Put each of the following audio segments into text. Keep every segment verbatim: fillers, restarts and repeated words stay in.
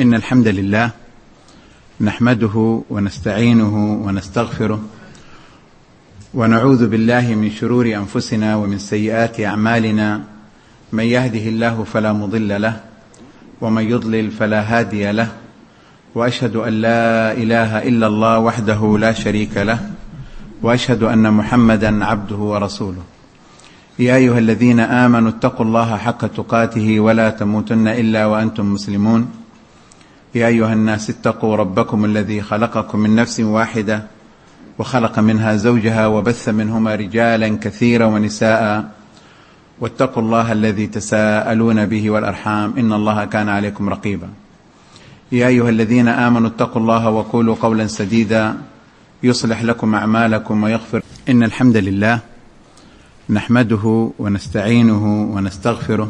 إن الحمد لله نحمده ونستعينه ونستغفره ونعوذ بالله من شرور أنفسنا ومن سيئات أعمالنا. من يهده الله فلا مضل له ومن يضلل فلا هادي له، وأشهد أن لا إله إلا الله وحده لا شريك له، وأشهد أن محمدا عبده ورسوله. يا أيها الذين آمنوا اتقوا الله حق تقاته ولا تموتن إلا وأنتم مسلمون. يا أيها الناس اتقوا ربكم الذي خلقكم من نفس واحدة وخلق منها زوجها وبث منهما رجالا كثيرا ونساء، واتقوا الله الذي تساءلون به والأرحام إن الله كان عليكم رقيبا. يا أيها الذين آمنوا اتقوا الله وقولوا قولا سديدا يصلح لكم أعمالكم ويغفر. إن الحمد لله نحمده ونستعينه ونستغفره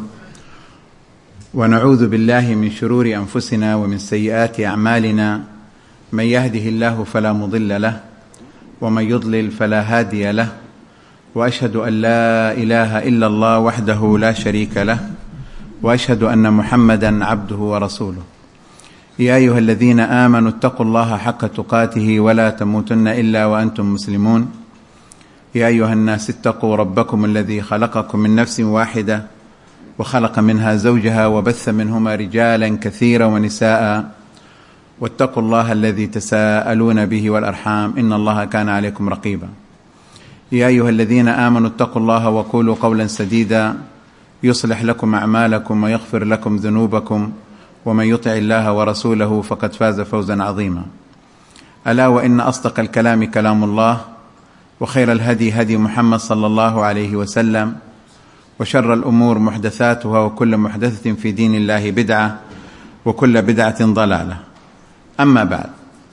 ونعوذ بالله من شرور أنفسنا ومن سيئات أعمالنا. من يهده الله فلا مضل له ومن يضلل فلا هادي له، وأشهد أن لا إله إلا الله وحده لا شريك له، وأشهد أن محمدا عبده ورسوله. يا أيها الذين آمنوا اتقوا الله حق تقاته ولا تموتن إلا وأنتم مسلمون. يا أيها الناس اتقوا ربكم الذي خلقكم من نفس واحدة وخلق منها زوجها وبث منهما رجالا كثيرا ونساء، واتقوا الله الذي تساءلون به والأرحام إن الله كان عليكم رقيبا. يا أيها الذين آمنوا اتقوا الله وقولوا قولا سديدا يصلح لكم أعمالكم ويغفر لكم ذنوبكم، ومن يطع الله ورسوله فقد فاز فوزا عظيما. ألا وإن أصدق الكلام كلام الله، وخير الهدي هدي محمد صلى الله عليه وسلم، وشر الأمور محدثاتها، وكل محدثة في دين الله بدعة، وكل بدعة ضلالة. أما بعد،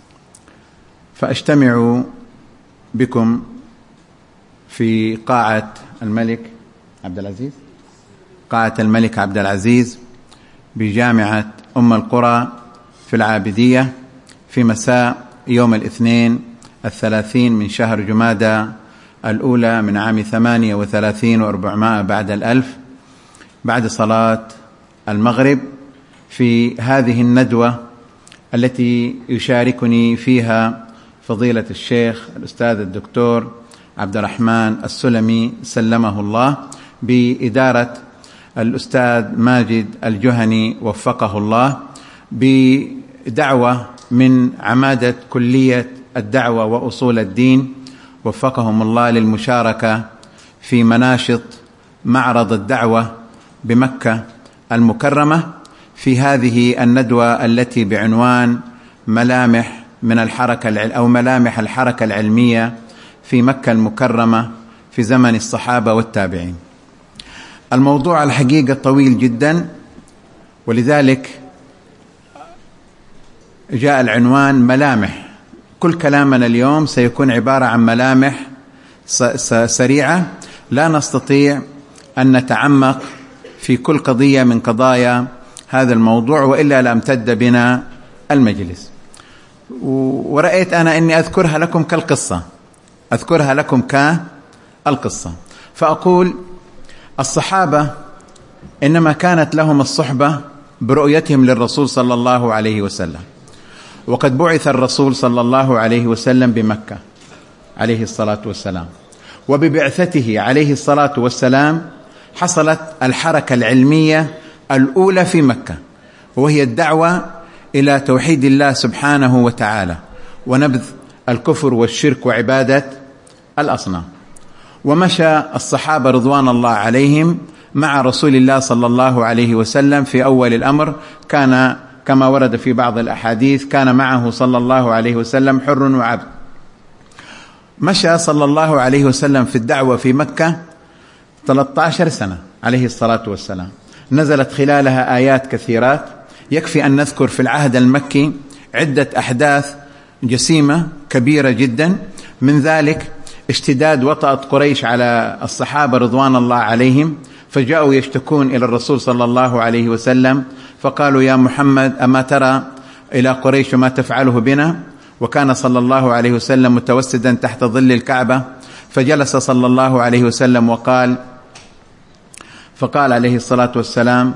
فأجتمع بكم في قاعة الملك عبد العزيز قاعة الملك عبد العزيز بجامعة أم القرى في العابدية في مساء يوم الاثنين الثلاثين من شهر جمادى الأولى من عام ثمانية وثلاثين وأربعمائة بعد الألف، بعد صلاة المغرب، في هذه الندوة التي يشاركني فيها فضيلة الشيخ الأستاذ الدكتور عبد الرحمن السلمي سلمه الله، بإدارة الأستاذ ماجد الجهني وفقه الله، بدعوة من عمادة كلية الدعوة وأصول الدين وفقهم الله للمشاركة في مناشط معرض الدعوة بمكة المكرمة في هذه الندوة التي بعنوان ملامح من الحركة أو ملامح الحركة العلمية في مكة المكرمة في زمن الصحابة والتابعين. الموضوع الحقيقة طويل جدا، ولذلك جاء العنوان ملامح. كل كلامنا اليوم سيكون عبارة عن ملامح سريعة، لا نستطيع أن نتعمق في كل قضية من قضايا هذا الموضوع، وإلا لامتد بنا المجلس. ورأيت أنا أني أذكرها لكم كالقصة أذكرها لكم كالقصة فأقول: الصحابة إنما كانت لهم الصحبة برؤيتهم للرسول صلى الله عليه وسلم، وقد بعث الرسول صلى الله عليه وسلم بمكة عليه الصلاة والسلام، وببعثته عليه الصلاة والسلام حصلت الحركة العلمية الأولى في مكة، وهي الدعوة إلى توحيد الله سبحانه وتعالى ونبذ الكفر والشرك وعبادة الأصنام. ومشى الصحابة رضوان الله عليهم مع رسول الله صلى الله عليه وسلم. في أول الأمر كان كما ورد في بعض الأحاديث كان معه صلى الله عليه وسلم حر وعبد. مشى صلى الله عليه وسلم في الدعوة في مكة ثلاثة عشر سنة عليه الصلاة والسلام، نزلت خلالها آيات كثيرات. يكفي أن نذكر في العهد المكي عدة أحداث جسيمة كبيرة جدا. من ذلك اشتداد وطأة قريش على الصحابة رضوان الله عليهم، فجاءوا يشتكون إلى الرسول صلى الله عليه وسلم، فقالوا: يا محمد، أما ترى إلى قريش ما تفعله بنا؟ وكان صلى الله عليه وسلم متوسدا تحت ظل الكعبة، فجلس صلى الله عليه وسلم وقال فقال عليه الصلاة والسلام: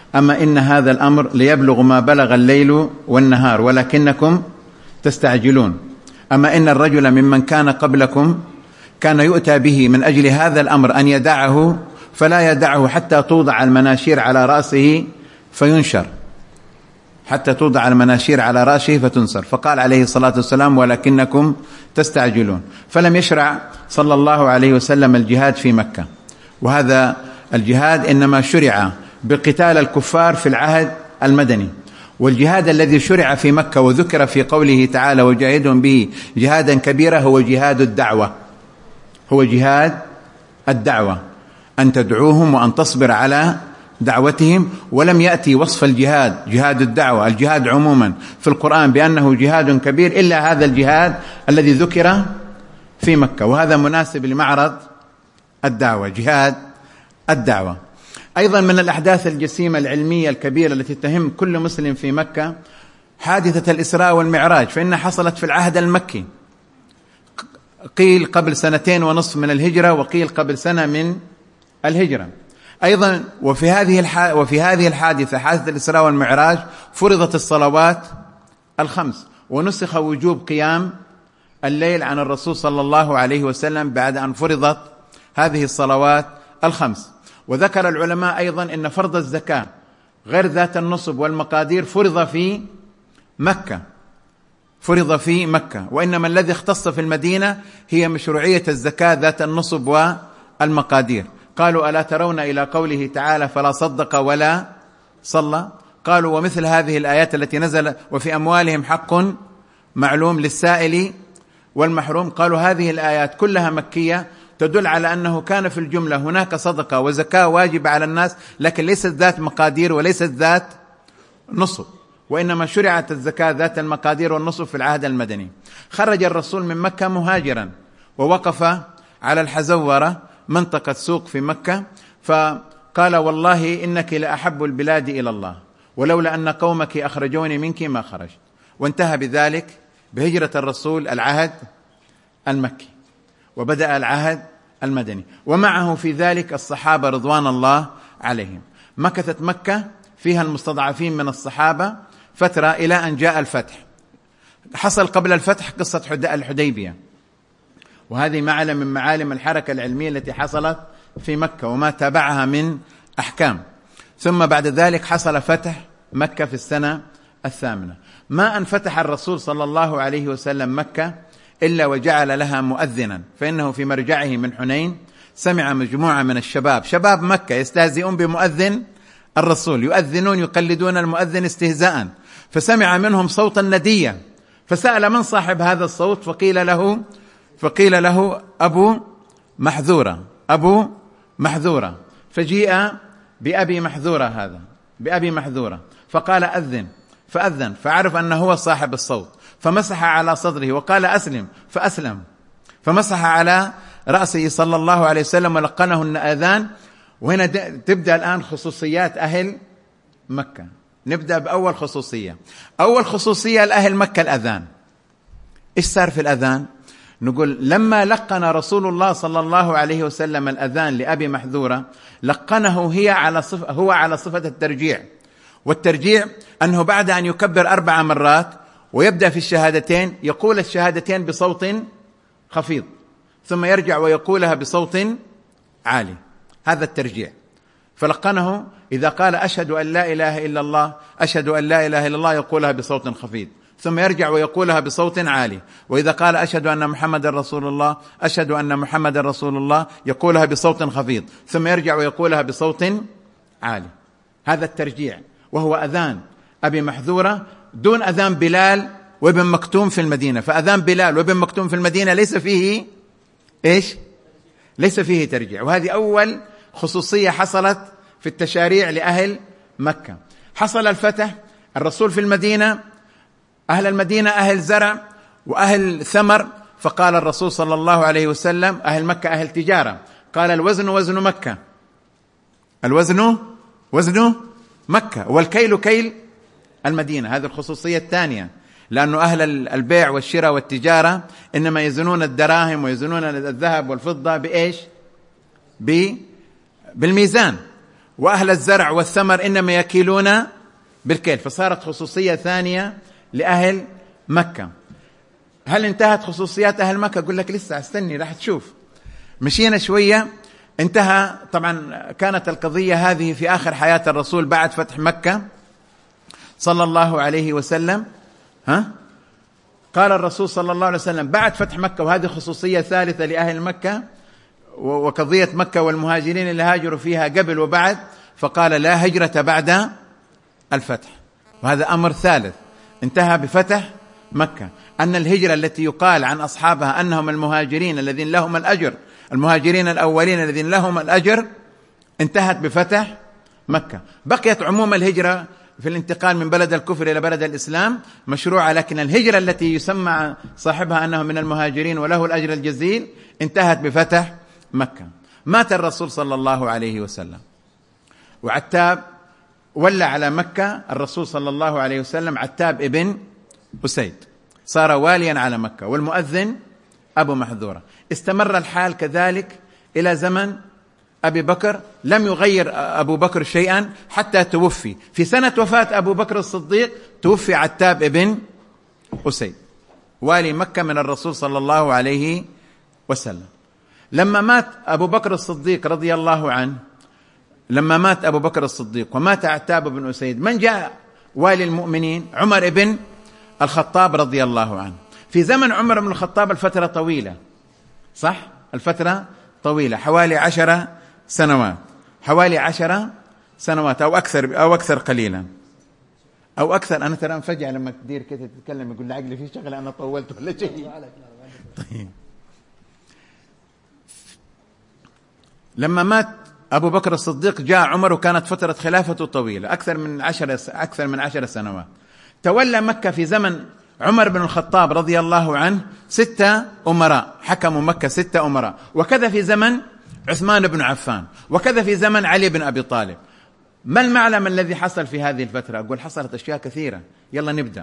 أما إن هذا الأمر ليبلغ ما بلغ الليل والنهار ولكنكم تستعجلون. أما إن الرجل ممن كان قبلكم كان يؤتى به من أجل هذا الأمر أن يدعه فلا يدعه حتى توضع المناشير على رأسه فينشر، حتى توضع المناشير على رأسه فتنصر. فقال عليه الصلاة والسلام ولكنكم تستعجلون. فلم يشرع صلى الله عليه وسلم الجهاد في مكة، وهذا الجهاد إنما شرع بقتال الكفار في العهد المدني. والجهاد الذي شرع في مكة وذكر في قوله تعالى وجاهدهم به جهادا كبيرا هو جهاد الدعوة، هو جهاد الدعوة، أن تدعوهم وأن تصبر على دعوتهم. ولم يأتي وصف الجهاد جهاد الدعوة الجهاد عموما في القرآن بأنه جهاد كبير إلا هذا الجهاد الذي ذكر في مكة، وهذا مناسب لمعرض الدعوة، جهاد الدعوة. أيضا من الأحداث الجسيمة العلمية الكبيرة التي تهم كل مسلم في مكة حادثة الإسراء والمعراج، فإنها حصلت في العهد المكي، قيل قبل سنتين ونصف من الهجرة وقيل قبل سنة من الهجرة. أيضا وفي هذه الح... وفي هذه الحادثة حادثة الإسراء والمعراج فرضت الصلوات الخمس ونسخ وجوب قيام الليل عن الرسول صلى الله عليه وسلم بعد أن فرضت هذه الصلوات الخمس. وذكر العلماء أيضا أن فرض الزكاة غير ذات النصب والمقادير فرض في مكة، فرض في مكة، وإنما الذي اختص في المدينة هي مشروعية الزكاة ذات النصب والمقادير. قالوا ألا ترون إلى قوله تعالى فلا صدق ولا صلى؟ قالوا ومثل هذه الآيات التي نزل وفي أموالهم حق معلوم للسائل والمحروم، قالوا هذه الآيات كلها مكية تدل على أنه كان في الجملة هناك صدقة وزكاة واجبة على الناس، لكن ليست ذات مقادير وليست ذات نصب، وإنما شرعت الزكاة ذات المقادير والنصب في العهد المدني. خرج الرسول من مكة مهاجرا ووقف على الحزورة منطقة سوق في مكة، فقال والله إنك لأحب البلاد إلى الله ولولا أن قومك أخرجوني منك ما خرجت. وانتهى بذلك بهجرة الرسول العهد المكي وبدأ العهد المدني، ومعه في ذلك الصحابة رضوان الله عليهم. مكثت مكة فيها المستضعفين من الصحابة فترة إلى أن جاء الفتح. حصل قبل الفتح قصة الحديبية، وهذه معلم من معالم الحركة العلمية التي حصلت في مكة وما تابعها من أحكام. ثم بعد ذلك حصل فتح مكة في السنة الثامنة. ما أن فتح الرسول صلى الله عليه وسلم مكة إلا وجعل لها مؤذنا، فإنه في مرجعه من حنين سمع مجموعة من الشباب شباب مكة يستهزئون بمؤذن الرسول، يؤذنون يقلدون المؤذن استهزاء، فسمع منهم صوتا نديا فسأل من صاحب هذا الصوت، فقيل له فقيل له أبو محذورة أبو محذورة فجيء بأبي محذورة هذا بأبي محذورة فقال أذن، فأذن فعرف أنه هو صاحب الصوت، فمسح على صدره وقال أسلم فأسلم، فمسح على رأسه صلى الله عليه وسلم ولقنه الأذان. وهنا تبدأ الآن خصوصيات أهل مكة. نبدأ بأول خصوصية. أول خصوصية لأهل مكة الأذان. إيش صار في الأذان؟ نقول لما لقن رسول الله صلى الله عليه وسلم الأذان لأبي محذورة لقنه هي على صفة هو على صفة الترجيع، والترجيع أنه بعد أن يكبر أربع مرات ويبدأ في الشهادتين يقول الشهادتين بصوت خفيض ثم يرجع ويقولها بصوت عالي، هذا الترجيع. فلقنه إذا قال أشهد أن لا إله إلا الله أشهد أن لا إله إلا الله يقولها بصوت خفيض ثم يرجع ويقولها بصوت عالي، وإذا قال أشهد أن محمد رسول الله أشهد أن محمد رسول الله يقولها بصوت خفيض ثم يرجع ويقولها بصوت عالي. هذا الترجيع، وهو أذان أبي محذورة دون أذان بلال وابن مكتوم في المدينة. فأذان بلال وابن مكتوم في المدينة ليس فيه إيش؟ ليس فيه ترجيع. وهذه أول خصوصية حصلت في التشاريع لأهل مكة. حصل الفتح، الرسول في المدينة، أهل المدينة أهل زرع وأهل ثمر، فقال الرسول صلى الله عليه وسلم أهل مكة أهل تجارة، قال الوزن وزن مكة، الوزن وزن مكة والكيل كيل المدينة. هذه الخصوصية الثانية، لأنه أهل البيع والشراء والتجارة إنما يزنون الدراهم ويزنون الذهب والفضة بإيش؟ بالميزان. وأهل الزرع والثمر إنما يكيلون بالكيل، فصارت خصوصية ثانية لأهل مكة. هل انتهت خصوصيات أهل مكة؟ أقول لك لسه، استني راح تشوف. مشينا شوية انتهى. طبعا كانت القضية هذه في آخر حياة الرسول بعد فتح مكة صلى الله عليه وسلم. ها قال الرسول صلى الله عليه وسلم بعد فتح مكة، وهذه خصوصية ثالثة لأهل مكة، وقضية مكة والمهاجرين اللي هاجروا فيها قبل وبعد، فقال لا هجرة بعد الفتح، وهذا أمر ثالث انتهى بفتح مكة، أن الهجرة التي يقال عن أصحابها أنهم المهاجرين الذين لهم الأجر، المهاجرين الأولين الذين لهم الأجر، انتهت بفتح مكة. بقيت عموم الهجرة في الانتقال من بلد الكفر إلى بلد الإسلام مشروعة، لكن الهجرة التي يسمى صاحبها أنه من المهاجرين وله الأجر الجزيل انتهت بفتح مكة. مات الرسول صلى الله عليه وسلم، وعتاب ولى على مكة الرسول صلى الله عليه وسلم، عتاب ابن أسيد صار واليا على مكة، والمؤذن أبو محذورة. استمر الحال كذلك إلى زمن أبي بكر، لم يغير أبو بكر شيئا حتى توفي. في سنة وفاة أبو بكر الصديق توفي عتاب ابن أسيد والي مكة من الرسول صلى الله عليه وسلم. لما مات أبو بكر الصديق رضي الله عنه، لما مات أبو بكر الصديق ومات عتاب بن أسيد، من جاء والي المؤمنين؟ عمر بن الخطاب رضي الله عنه. في زمن عمر بن الخطاب الفترة طويلة، صح؟ الفترة طويلة، حوالي عشر سنوات، حوالي عشر سنوات أو أكثر، أو أكثر قليلا، أو أكثر. أنا ترى انفجع لما تدير كده تتكلم، يقول لي عقلي في شغلة أنا طولت ولا شيء. طيب. لما مات أبو بكر الصديق جاء عمر، وكانت فترة خلافته طويلة، أكثر من عشر أكثر من عشر سنوات. تولى مكة في زمن عمر بن الخطاب رضي الله عنه ستة أمراء، حكموا مكة ستة أمراء، وكذا في زمن عثمان بن عفان، وكذا في زمن علي بن أبي طالب. ما المعلم الذي حصل في هذه الفترة؟ أقول حصلت أشياء كثيرة. يلا نبدأ.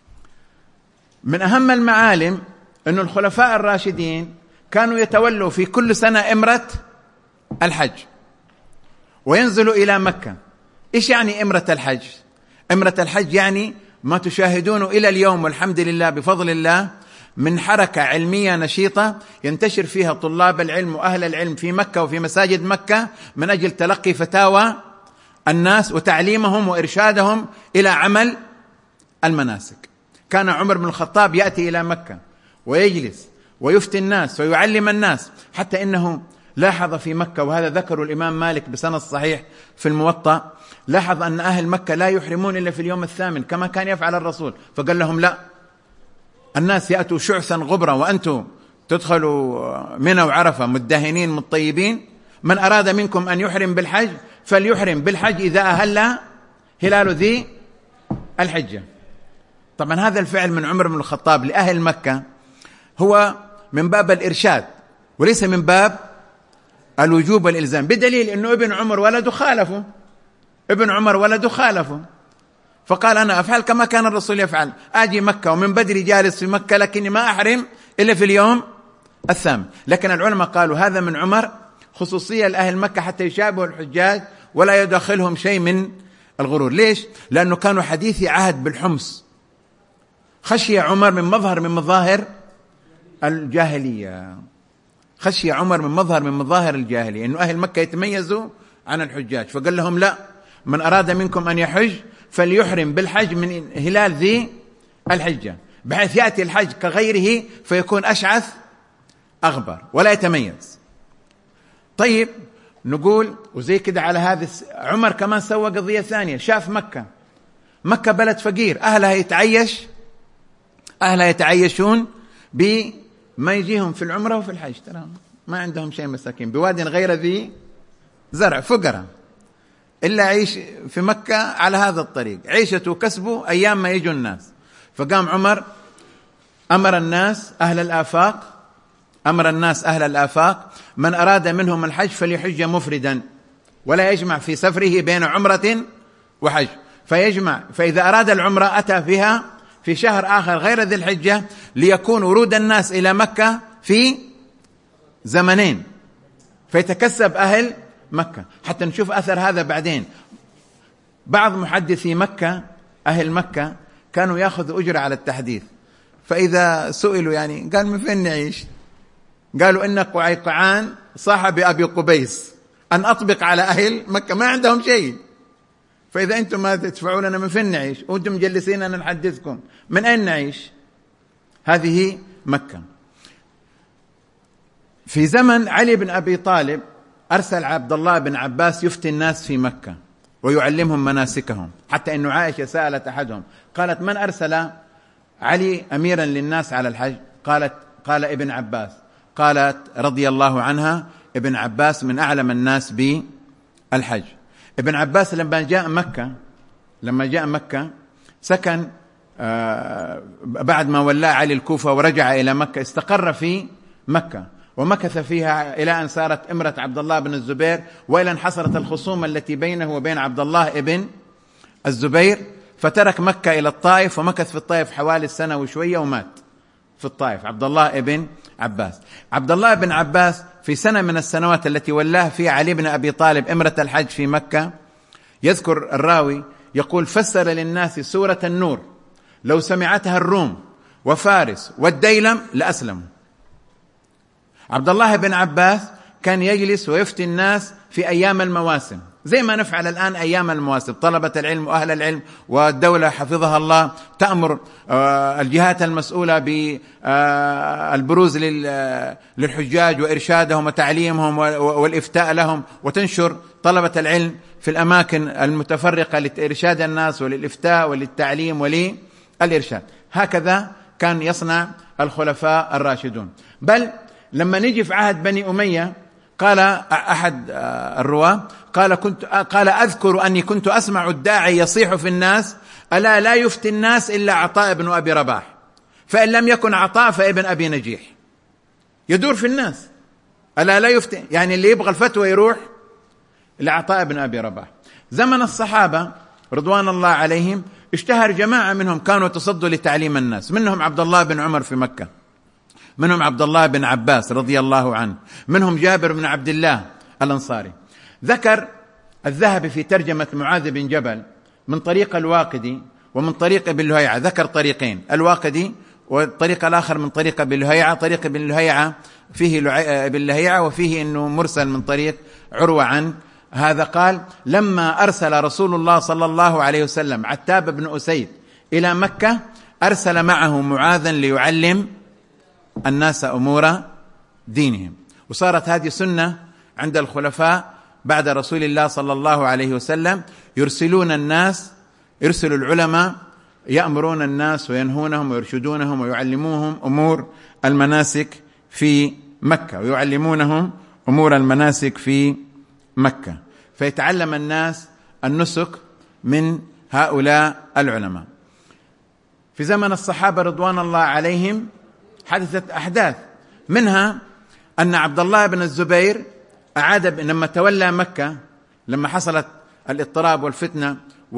من أهم المعالم أن الخلفاء الراشدين كانوا يتولوا في كل سنة إمرة الحج وينزلوا إلى مكة. إيش يعني إمرة الحج؟ إمرة الحج يعني ما تشاهدونه إلى اليوم والحمد لله بفضل الله من حركة علمية نشيطة ينتشر فيها طلاب العلم وأهل العلم في مكة وفي مساجد مكة من أجل تلقي فتاوى الناس وتعليمهم وإرشادهم إلى عمل المناسك. كان عمر بن الخطاب يأتي إلى مكة ويجلس ويفتي الناس ويعلم الناس، حتى إنه لاحظ في مكة، وهذا ذكر الإمام مالك بسند صحيح في الموطأ، لاحظ أن أهل مكة لا يحرمون إلا في اليوم الثامن كما كان يفعل الرسول، فقال لهم لا، الناس يأتوا شعثا غبرا وأنتم تدخلوا منى وعرفة مدهنين مطيبين. من أراد منكم أن يحرم بالحج فليحرم بالحج إذا أهل هلال ذي الحجة. طبعا هذا الفعل من عمر بن الخطاب لأهل مكة هو من باب الإرشاد وليس من باب الوجوب والإلزام، بدليل أنه ابن عمر ولده خالفه، ابن عمر ولده خالفه، فقال أنا أفعل كما كان الرسول يفعل، آجي مكة ومن بدري جالس في مكة لكني ما أحرم إلا في اليوم الثامن. لكن العلماء قالوا هذا من عمر خصوصية لأهل مكة حتى يشابهوا الحجاج ولا يدخلهم شيء من الغرور. ليش؟ لأنه كانوا حديثي عهد بالحمص، خشي عمر من مظهر من مظاهر الجاهلية، خشي عمر من مظهر من مظاهر الجاهلية أنه أهل مكة يتميزوا عن الحجاج، فقال لهم لا، من أراد منكم أن يحج فليحرم بالحج من هلال ذي الحجة، بحيث يأتي الحج كغيره فيكون أشعث أغبر ولا يتميز. طيب نقول وزي كده على هذا عمر كمان سوى قضية ثانية، شاف مكة، مكة بلد فقير، أهلها يتعيش أهلها يتعيشون بما يجيهم في العمرة وفي الحج، ترى ما عندهم شيء، مساكين بواد غير ذي زرع، فقراء، إلا عيش في مكة على هذا الطريق، عيشته وكسبه أيام ما يجوا الناس. فقام عمر أمر الناس أهل الآفاق أمر الناس أهل الآفاق من أراد منهم الحج فليحج مفردا ولا يجمع في سفره بين عمرة وحج، فيجمع، فإذا أراد العمرة أتى فيها في شهر آخر غير ذي الحجة ليكون ورود الناس إلى مكة في زمنين، فيتكسب أهل مكة، حتى نشوف أثر هذا بعدين. بعض محدثي مكة أهل مكة كانوا يأخذوا أجرة على التحديث، فإذا سئلوا يعني قال من فين نعيش؟ قالوا إن قعيقعان صاحب أبي قبيس أن أطبق على أهل مكة، ما عندهم شيء، فإذا أنتم ما تدفعوا لنا من فين نعيش؟ وأنتم مجلسين أن نحدثكم، من أين نعيش؟ هذه مكة. في زمن علي بن أبي طالب أرسل عبد الله بن عباس يفتي الناس في مكة ويعلمهم مناسكهم، حتى أن عائشة سألت أحدهم قالت من أرسل علي أميرا للناس على الحج؟ قالت قال ابن عباس. قالت رضي الله عنها ابن عباس من أعلم الناس بالحج. ابن عباس لما جاء مكة لما جاء مكة سكن آه بعد ما ولى علي الكوفة ورجع إلى مكة، استقر في مكة ومكث فيها إلى أن صارت إمرة عبد الله بن الزبير، وإلى أن حصلت الخصومة التي بينه وبين عبد الله ابن الزبير، فترك مكة إلى الطائف ومكث في الطائف حوالي السنة وشوية ومات في الطائف عبد الله ابن عباس. عبد الله بن عباس في سنة من السنوات التي ولاه فيها علي بن أبي طالب إمرة الحج في مكة، يذكر الراوي يقول فسر للناس سورة النور لو سمعتها الروم وفارس والديلم لأسلموا. عبد الله بن عباس كان يجلس ويفتي الناس في أيام المواسم زي ما نفعل الآن أيام المواسم، طلبة العلم وأهل العلم والدولة حفظها الله تأمر الجهات المسؤولة بالبروز للحجاج وإرشادهم وتعليمهم والإفتاء لهم، وتنشر طلبة العلم في الأماكن المتفرقة لإرشاد الناس وللإفتاء وللتعليم وللإرشاد. هكذا كان يصنع الخلفاء الراشدون. بل لما نجي في عهد بني أمية قال أحد الرواة قال كنت قال أذكر أني كنت أسمع الداعي يصيح في الناس ألا لا يفتي الناس إلا عطاء بن أبي رباح، فإن لم يكن عطاء فابن أبي نجيح. يدور في الناس ألا لا يفتي، يعني اللي يبغى الفتوى يروح لعطاء بن أبي رباح. زمن الصحابة رضوان الله عليهم اشتهر جماعة منهم كانوا تصدوا لتعليم الناس، منهم عبد الله بن عمر في مكة، منهم عبد الله بن عباس رضي الله عنه، منهم جابر بن عبد الله الأنصاري. ذكر الذهبي في ترجمة معاذ بن جبل من طريق الواقدي ومن طريق ابن لهيعة، ذكر طريقين، الواقدي والطريق الآخر من طريق ابن لهيعة. طريق ابن لهيعة فيه ابن لهيعة وفيه أنه مرسل من طريق عروة عن هذا. قال لما أرسل رسول الله صلى الله عليه وسلم عتاب بن أسيد إلى مكة أرسل معه معاذا ليعلم الناس أمور دينهم، وصارت هذه سنة عند الخلفاء بعد رسول الله صلى الله عليه وسلم، يرسلون الناس يرسلوا العلماء يأمرون الناس وينهونهم ويرشدونهم ويعلموهم أمور المناسك في مكة ويعلمونهم أمور المناسك في مكة، فيتعلم الناس النسك من هؤلاء العلماء. في زمن الصحابة رضوان الله عليهم حدثت أحداث، منها أن عبد الله بن الزبير أعاد لما تولى مكة، لما حصلت الاضطراب والفتنة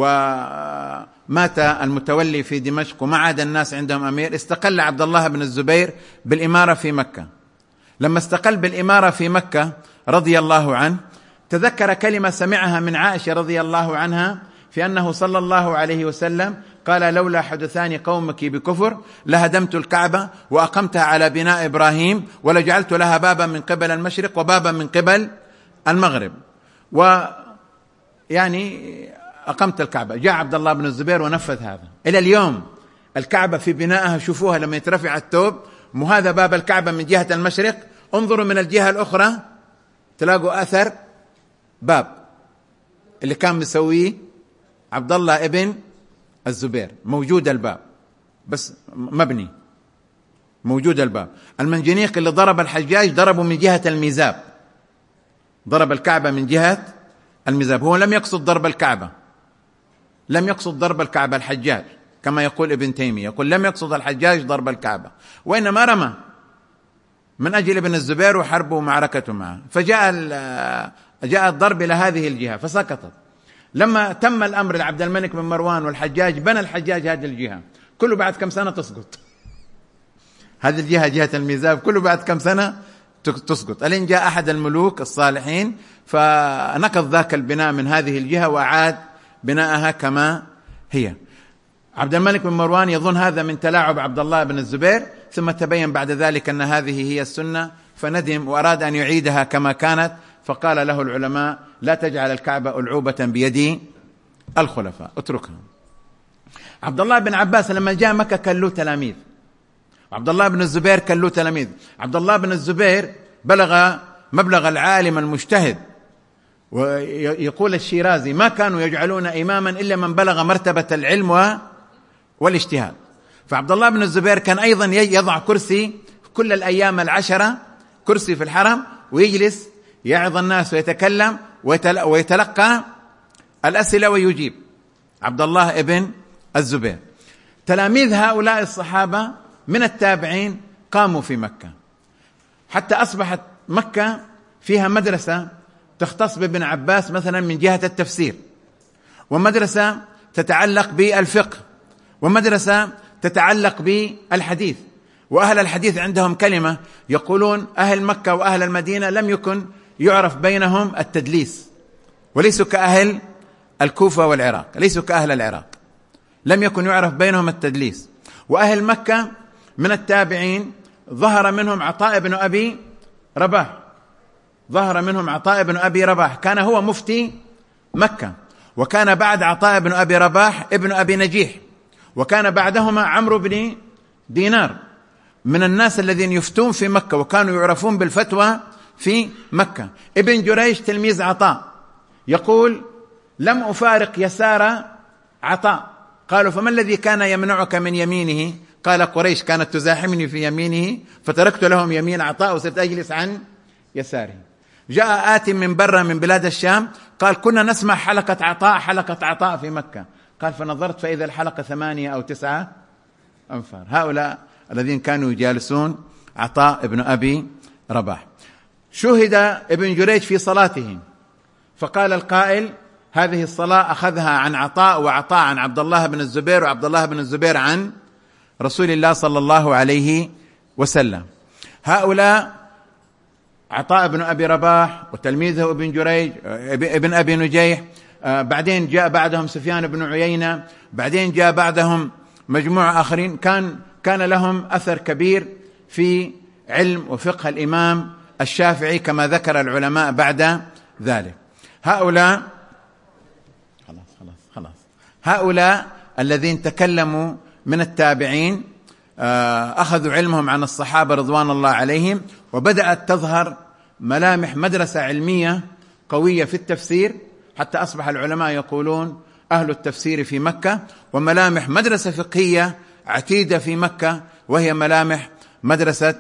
ومات المتولي في دمشق وما عاد الناس عندهم أمير، استقل عبد الله بن الزبير بالإمارة في مكة. لما استقل بالإمارة في مكة رضي الله عنه تذكر كلمة سمعها من عائشة رضي الله عنها في أنه صلى الله عليه وسلم قال لولا حدثان قومك بكفر لهدمت الكعبة وأقمتها على بناء إبراهيم ولجعلت لها بابا من قبل المشرق وبابا من قبل المغرب، ويعني أقمت الكعبة. جاء عبد الله بن الزبير ونفذ هذا. إلى اليوم الكعبة في بنائها شوفوها لما يترفع الثوب، مو هذا باب الكعبة من جهة المشرق، انظروا من الجهة الأخرى تلاقوا أثر باب اللي كان مسويه عبد الله ابن الزبير، موجود الباب بس مبني، موجود الباب. المنجنيق اللي ضرب الحجاج ضربه من جهة الميزاب، ضرب الكعبة من جهة الميزاب، هو لم يقصد ضرب الكعبة، لم يقصد ضرب الكعبة الحجاج كما يقول ابن تيمية، يقول لم يقصد الحجاج ضرب الكعبة، وإنما رمى من أجل ابن الزبير وحربه ومعركته معه، فجاء جاء الضرب إلى هذه الجهة فسقطت. لما تم الأمر لعبد الملك بن مروان والحجاج بنى الحجاج هذه الجهة، كله بعد كم سنة تسقط، هذه الجهة جهة الميزاب كله بعد كم سنة تسقط. ألين جاء أحد الملوك الصالحين فنقض ذاك البناء من هذه الجهة وأعاد بناءها كما هي. عبد الملك بن مروان يظن هذا من تلاعب عبد الله بن الزبير، ثم تبين بعد ذلك أن هذه هي السنة فندم وأراد أن يعيدها كما كانت، فقال له العلماء لا تجعل الكعبة ألعوبة بيد الخلفاء، اتركها. عبد الله بن عباس لما جاء مكة كان له تلاميذ، عبد الله بن الزبير كان له تلاميذ. عبد الله بن الزبير بلغ مبلغ العالم المجتهد، ويقول الشيرازي ما كانوا يجعلون إماما إلا من بلغ مرتبة العلم والاجتهاد. فعبد الله بن الزبير كان أيضا يضع كرسي كل الأيام العشرة، كرسي في الحرم، ويجلس يعظ الناس ويتكلم ويتلقى الأسئلة ويجيب. عبد الله ابن الزبير. تلاميذ هؤلاء الصحابة من التابعين قاموا في مكة، حتى أصبحت مكة فيها مدرسة تختص بابن عباس مثلا من جهة التفسير، ومدرسة تتعلق بالفقه، ومدرسة تتعلق بالحديث. وأهل الحديث عندهم كلمة يقولون أهل مكة وأهل المدينة لم يكن يعرف بينهم التدليس، وليسوا كأهل الكوفة والعراق، ليسوا كأهل العراق، لم يكن يعرف بينهم التدليس. وأهل مكة من التابعين ظهر منهم عطاء بن أبي رباح، ظهر منهم عطاء بن أبي رباح، كان هو مفتي مكة، وكان بعد عطاء بن أبي رباح ابن أبي نجيح، وكان بعدهما عمرو بن دينار من الناس الذين يفتون في مكة وكانوا يعرفون بالفتوى في مكة. ابن جريج تلميذ عطاء يقول لم أفارق يسار عطاء، قالوا فما الذي كان يمنعك من يمينه؟ قال قريش كانت تزاحمني في يمينه فتركت لهم يمين عطاء وصرت أجلس عن يساره. جاء آت من برا من بلاد الشام قال كنا نسمع حلقة عطاء حلقة عطاء في مكة، قال فنظرت فإذا الحلقة ثمانية أو تسعة أنفار. هؤلاء الذين كانوا يجالسون عطاء ابن أبي رباح. شهد ابن جريج في صلاته فقال القائل هذه الصلاة أخذها عن عطاء، وعطاء عن عبد الله بن الزبير، وعبد الله بن الزبير عن رسول الله صلى الله عليه وسلم. هؤلاء عطاء بن أبي رباح وتلميذه ابن جريج ابن أبي نجيح، بعدين جاء بعدهم سفيان بن عيينة، بعدين جاء بعدهم مجموعة آخرين كان كان لهم أثر كبير في علم وفقه الإمام الشافعي كما ذكر العلماء بعد ذلك. هؤلاء خلاص خلاص خلاص هؤلاء الذين تكلموا من التابعين أخذوا علمهم عن الصحابة رضوان الله عليهم، وبدأت تظهر ملامح مدرسة علمية قوية في التفسير، حتى أصبح العلماء يقولون أهل التفسير في مكة، وملامح مدرسة فقهية عتيدة في مكة وهي ملامح مدرسة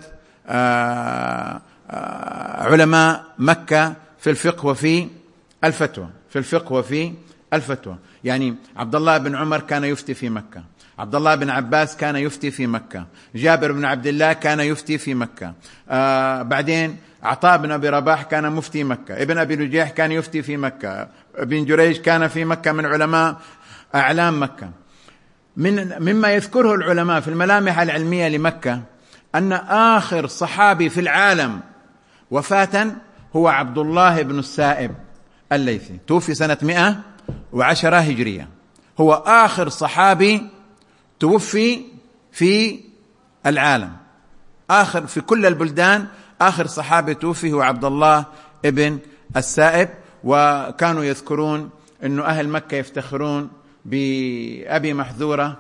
علماء مكة في الفقه وفي الفتوى، في الفقه وفي الفتوى. يعني عبد الله بن عمر كان يفتي في مكة، عبد الله بن عباس كان يفتي في مكة، جابر بن عبد الله كان يفتي في مكة، آه بعدين عطاء بن أبي رباح كان مفتي مكة، ابن أبي نجيح كان يفتي في مكة، ابن جريج كان في مكة من علماء أعلام مكة. من مما يذكره العلماء في الملامح العلمية لمكة أن آخر صحابي في العالم وفاة هو عبد الله بن السائب الليثي، توفي سنة مئة وعشرة هجرية، هو آخر صحابي توفي في العالم، آخر في كل البلدان، آخر صحابي توفي هو عبد الله ابن السائب. وكانوا يذكرون أنه أهل مكة يفتخرون بأبي محذورة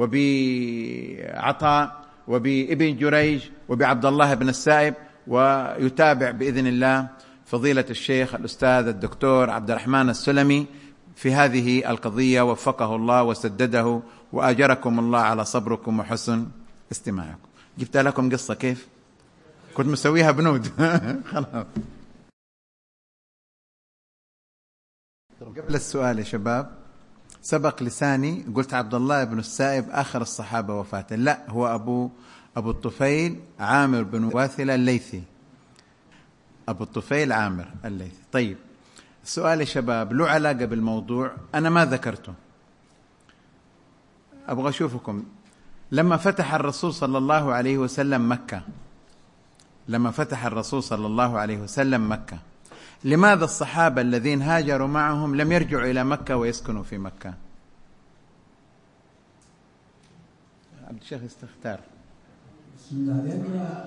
وبعطاء وبابن جريج وبعبد الله بن السائب. ويتابع بإذن الله فضيلة الشيخ الأستاذ الدكتور عبد الرحمن السلمي في هذه القضية، وفقه الله وسدده وأجركم الله على صبركم وحسن استماعكم. جبت لكم قصة كيف كنت مسويها بنود. خلاص. قبل السؤال يا شباب سبق لساني قلت عبد الله بن السائب آخر الصحابة وفاة، لا، هو أبو أبو الطفيل عامر بن واثلة الليثي، أبو الطفيل عامر الليثي. طيب السؤال يا شباب له علاقة بالموضوع أنا ما ذكرته، أبغى أشوفكم. لما فتح الرسول صلى الله عليه وسلم مكة لما فتح الرسول صلى الله عليه وسلم مكة، لماذا الصحابة الذين هاجروا معهم لم يرجعوا إلى مكة ويسكنوا في مكة؟ عبد الشيخ استختار. بسم الله. لأن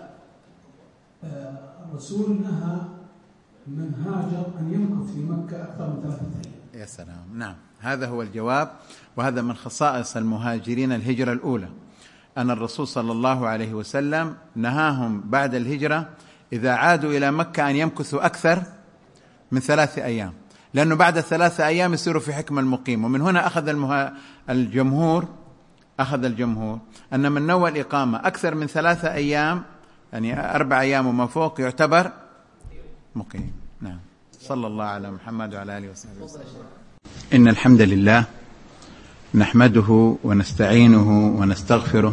الرسول نهى من هاجر أن يمكث في مكة أكثر من ثلاثة أيام. يا سلام. نعم، هذا هو الجواب، وهذا من خصائص المهاجرين الهجرة الأولى، أن الرسول صلى الله عليه وسلم نهاهم بعد الهجرة إذا عادوا إلى مكة أن يمكثوا أكثر من ثلاثة أيام، لأنه بعد ثلاثة أيام يصيروا في حكم المقيم. ومن هنا أخذ المها... الجمهور أخذ الجمهور أن من نوى الإقامة أكثر من ثلاثة أيام، يعني أربع أيام وما فوق، يعتبر مقيم. نعم. صلى الله على محمد وعلى آله وصحبه وسلم. إن الحمد لله نحمده ونستعينه ونستغفره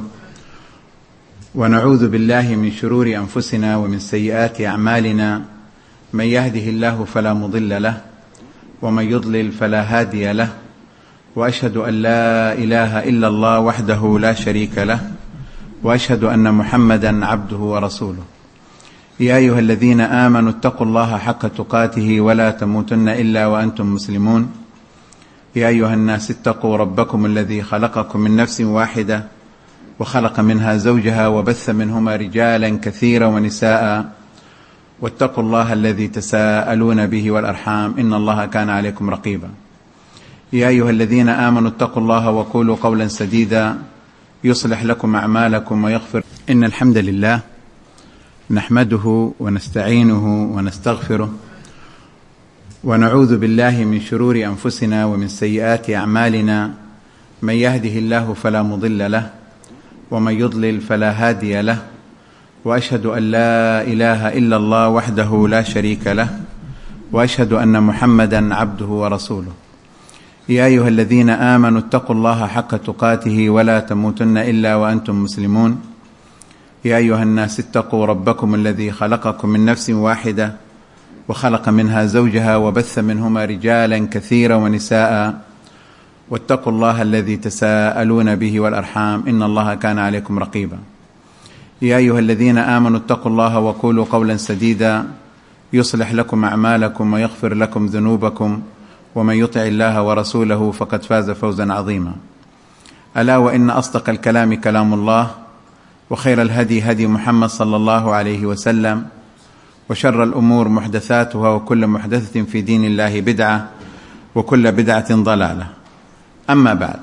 ونعوذ بالله من شرور أنفسنا ومن سيئات أعمالنا، من يهده الله فلا مضل له ومن يضلل فلا هادي له، وأشهد أن لا إله إلا الله وحده لا شريك له، وأشهد أن محمدا عبده ورسوله. يا أيها الذين آمنوا اتقوا الله حق تقاته ولا تموتن إلا وأنتم مسلمون. يا أيها الناس اتقوا ربكم الذي خلقكم من نفس واحدة وخلق منها زوجها وبث منهما رجالا كثيرا ونساء، واتقوا الله الذي تساءلون به والأرحام إن الله كان عليكم رقيبا. يا أيها الذين آمنوا اتقوا الله وقولوا قولا سديدا يصلح لكم أعمالكم ويغفر. إن الحمد لله نحمده ونستعينه ونستغفره ونعوذ بالله من شرور أنفسنا ومن سيئات أعمالنا، من يهده الله فلا مضل له ومن يضلل فلا هادي له، وأشهد أن لا إله إلا الله وحده لا شريك له، وأشهد أن محمدا عبده ورسوله. يا أيها الذين آمنوا اتقوا الله حق تقاته ولا تموتن إلا وأنتم مسلمون. يا أيها الناس اتقوا ربكم الذي خلقكم من نفس واحدة وخلق منها زوجها وبث منهما رجالا كثيرا ونساء، واتقوا الله الذي تساءلون به والأرحام إن الله كان عليكم رقيبا. يا أيها الذين آمنوا اتقوا الله وقولوا قولا سديدا يصلح لكم أعمالكم ويغفر لكم ذنوبكم، ومن يطع الله ورسوله فقد فاز فوزا عظيما. ألا وإن أصدق الكلام كلام الله، وخير الهدي هدي محمد صلى الله عليه وسلم، وشر الأمور محدثاتها، وكل محدثة في دين الله بدعة، وكل بدعة ضلالة. أما بعد،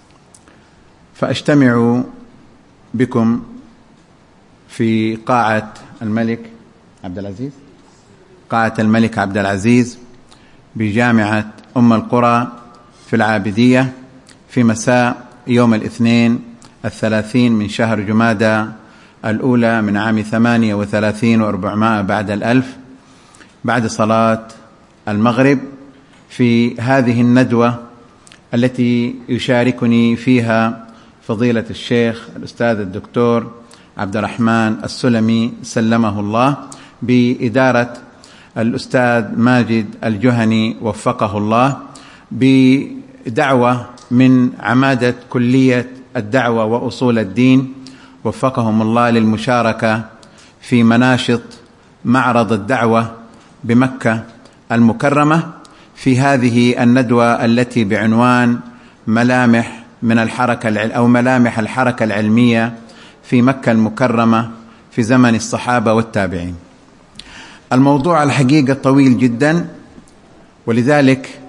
فأجتمع بكم في قاعة الملك عبد العزيز قاعة الملك عبد العزيز بجامعة أم القرى في العابدية في مساء يوم الاثنين الثلاثين من شهر جمادى الأولى من عام ثمانية وثلاثين وأربعمائة بعد الألف، بعد صلاة المغرب، في هذه الندوة التي يشاركني فيها فضيلة الشيخ الأستاذ الدكتور عبد الرحمن السلمي سلمه الله، بإدارة الأستاذ ماجد الجهني وفقه الله، بدعوة من عمادة كلية الدعوة وأصول الدين وفقهم الله للمشاركة في مناشط معرض الدعوة بمكة المكرمة في هذه الندوة التي بعنوان ملامح من الحركة أو ملامح الحركة العلمية في مكة المكرمة في زمن الصحابة والتابعين. الموضوع الحقيقة طويل جدا، ولذلك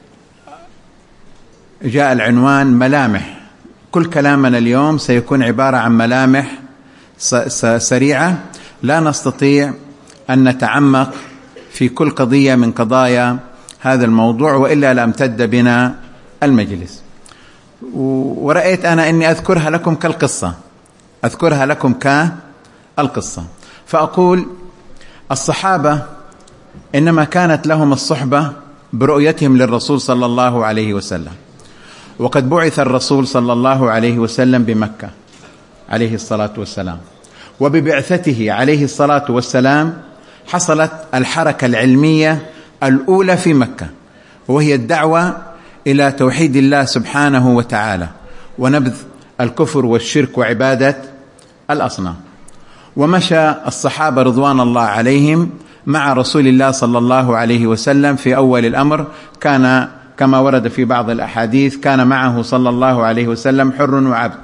جاء العنوان ملامح. كل كلامنا اليوم سيكون عبارة عن ملامح سريعة، لا نستطيع أن نتعمق في كل قضية من قضايا هذا الموضوع، وإلا لامتد بنا المجلس. ورأيت أنا أني أذكرها لكم كالقصة أذكرها لكم كالقصة فأقول: الصحابة إنما كانت لهم الصحبة برؤيتهم للرسول صلى الله عليه وسلم، وقد بعث الرسول صلى الله عليه وسلم بمكة عليه الصلاة والسلام، وببعثته عليه الصلاة والسلام حصلت الحركة العلمية الأولى في مكة، وهي الدعوة إلى توحيد الله سبحانه وتعالى ونبذ الكفر والشرك وعبادة الأصنام. ومشى الصحابة رضوان الله عليهم مع رسول الله صلى الله عليه وسلم. في أول الأمر كان كما ورد في بعض الأحاديث كان معه صلى الله عليه وسلم حر وعبد.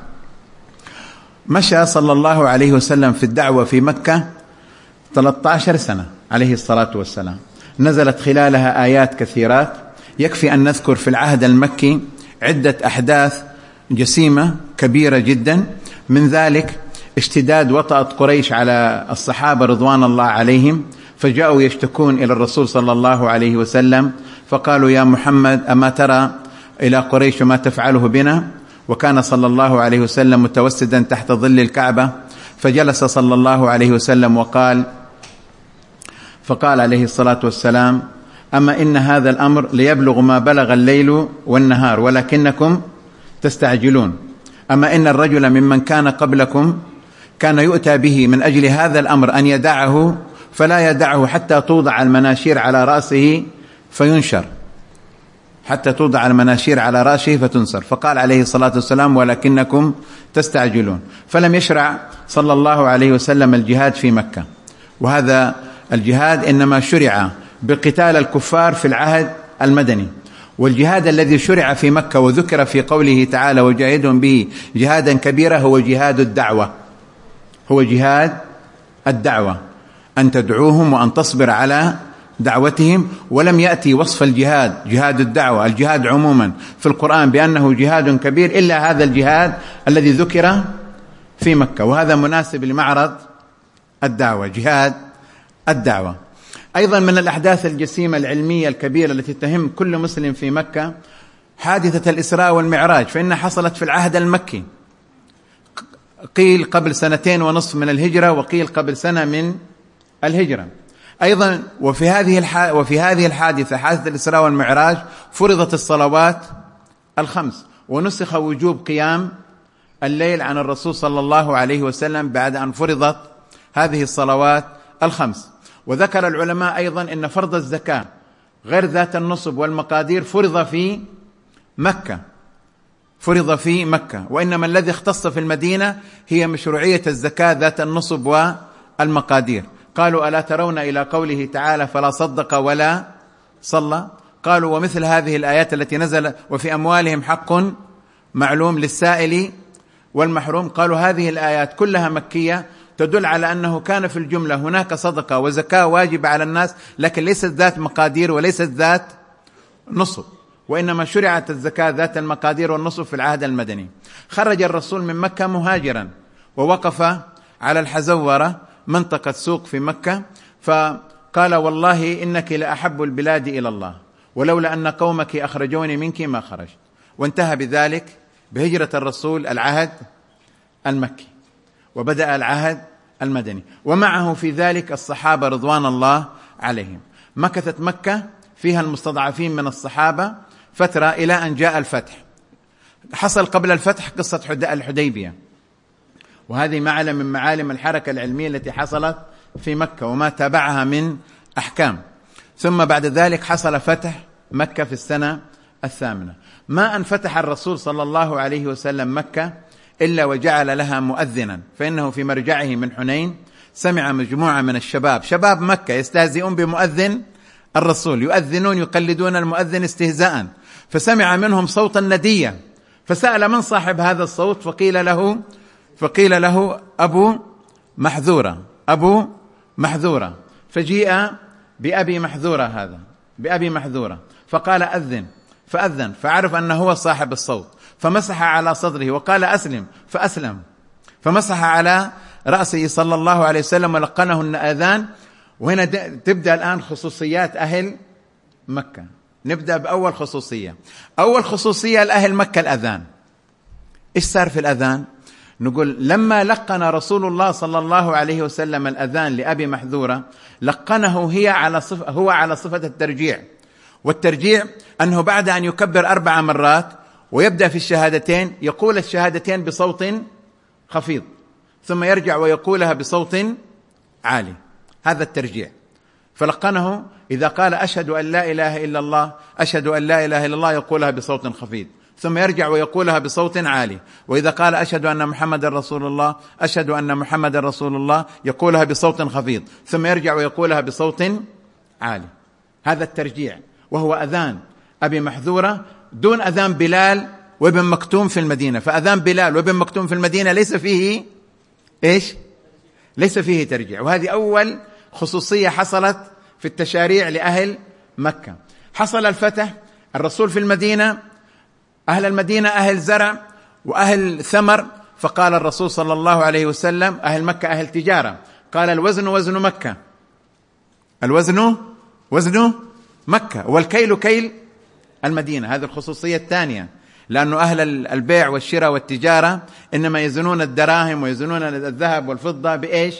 مشى صلى الله عليه وسلم في الدعوة في مكة ثلاثة عشر سنة عليه الصلاة والسلام، نزلت خلالها آيات كثيرات. يكفي أن نذكر في العهد المكي عدة أحداث جسيمة كبيرة جدا. من ذلك اشتداد وطأة قريش على الصحابة رضوان الله عليهم، فجاءوا يشتكون إلى الرسول صلى الله عليه وسلم فقالوا: يا محمد، أما ترى إلى قريش ما تفعله بنا؟ وكان صلى الله عليه وسلم متوسدا تحت ظل الكعبة، فجلس صلى الله عليه وسلم وقال فقال عليه الصلاة والسلام: أما إن هذا الأمر ليبلغ ما بلغ الليل والنهار ولكنكم تستعجلون. أما إن الرجل ممن كان قبلكم كان يؤتى به من أجل هذا الأمر أن يدعه فلا يدعه حتى توضع المناشير على رأسه فينشر، حتى توضع المناشير على رأسه فتنصر. فقال عليه الصلاة والسلام: ولكنكم تستعجلون. فلم يشرع صلى الله عليه وسلم الجهاد في مكة، وهذا الجهاد إنما شرع بقتال الكفار في العهد المدني. والجهاد الذي شرع في مكة وذكر في قوله تعالى: وجاهدهم به جهادا كبيرا، هو جهاد الدعوة، هو جهاد الدعوة، أن تدعوهم وأن تصبر على دعوتهم. ولم يأتي وصف الجهاد جهاد الدعوة الجهاد عموما في القرآن بأنه جهاد كبير إلا هذا الجهاد الذي ذكر في مكة، وهذا مناسب لمعرض الدعوة، جهاد الدعوة. أيضا من الأحداث الجسيمة العلمية الكبيرة التي تهم كل مسلم في مكة حادثة الإسراء والمعراج، فإنها حصلت في العهد المكي، قيل قبل سنتين ونصف من الهجرة وقيل قبل سنة من الهجرة. أيضا وفي هذه الح... وفي هذه الحادثة حادثة الإسراء والمعراج فرضت الصلوات الخمس، ونسخ وجوب قيام الليل عن الرسول صلى الله عليه وسلم بعد أن فرضت هذه الصلوات الخمس. وذكر العلماء أيضا أن فرض الزكاة غير ذات النصب والمقادير فرض في مكة، فرض في مكة، وإنما الذي اختص في المدينة هي مشروعية الزكاة ذات النصب والمقادير. قالوا: ألا ترون إلى قوله تعالى: فلا صدق ولا صلى؟ قالوا: ومثل هذه الآيات التي نزل: وفي أموالهم حق معلوم للسائل والمحروم. قالوا: هذه الآيات كلها مكية تدل على أنه كان في الجملة هناك صدقة وزكاة واجبة على الناس، لكن ليست ذات مقادير وليست ذات نصب، وإنما شرعت الزكاة ذات المقادير والنصب في العهد المدني. خرج الرسول من مكة مهاجرا ووقف على الحزورة منطقة سوق في مكة، فقال: والله إنك لأحب البلاد إلى الله، ولولا أن قومك أخرجوني منك ما خرجت. وانتهى بذلك بهجرة الرسول العهد المكي، وبدأ العهد المدني، ومعه في ذلك الصحابة رضوان الله عليهم. مكثت مكة فيها المستضعفين من الصحابة فترة إلى أن جاء الفتح. حصل قبل الفتح قصة الحديبية، وهذه معلم من معالم الحركة العلمية التي حصلت في مكة وما تابعها من أحكام. ثم بعد ذلك حصل فتح مكة في السنة الثامنة. ما أن فتح الرسول صلى الله عليه وسلم مكة إلا وجعل لها مؤذنا، فإنه في مرجعه من حنين سمع مجموعة من الشباب، شباب مكة، يستهزئون بمؤذن الرسول، يؤذنون يقلدون المؤذن استهزاء، فسمع منهم صوتا نديا، فسأل: من صاحب هذا الصوت؟ فقيل له فقيل له أبو محذورة، أبو محذورة. فجيء بأبي محذورة، هذا بأبي محذورة، فقال: أذن، فأذن، فعرف أنه هو صاحب الصوت، فمسح على صدره وقال: أسلم، فأسلم، فمسح على رأسه صلى الله عليه وسلم ولقنه الأذان. وهنا تبدأ الآن خصوصيات أهل مكة. نبدأ بأول خصوصية. أول خصوصية لأهل مكة الأذان. إيش صار في الأذان؟ نقول: لما لقن رسول الله صلى الله عليه وسلم الأذان لأبي محذورة، لقنه هي على صفة هو على صفة الترجيع. والترجيع أنه بعد أن يكبر أربع مرات ويبدأ في الشهادتين يقول الشهادتين بصوت خفيض، ثم يرجع ويقولها بصوت عالي، هذا الترجيع. فلقنه إذا قال: أشهد أن لا إله إلا الله، أشهد أن لا إله إلا الله، يقولها بصوت خفيض، ثم يرجع ويقولها بصوت عالي. وإذا قال أشهد أن محمد رسول الله أشهد أن محمد رسول الله يقولها بصوت خفيض، ثم يرجع ويقولها بصوت عالي. هذا الترجيع، وهو أذان أبي محذورة دون أذان بلال وابن مكتوم في المدينة. فأذان بلال وابن مكتوم في المدينة ليس فيه إيش؟ ليس فيه ترجيع. وهذه أول خصوصية حصلت في التشاريع لأهل مكة. حصل الفتح، الرسول في المدينة، أهل المدينة أهل زرع وأهل ثمر، فقال الرسول صلى الله عليه وسلم أهل مكة أهل تجارة، قال الوزن وزن مكة، الوزن وزن مكة والكيل كيل المدينة. هذه الخصوصية الثانية، لأن أهل البيع والشراء والتجارة إنما يزنون الدراهم ويزنون الذهب والفضة بإيش؟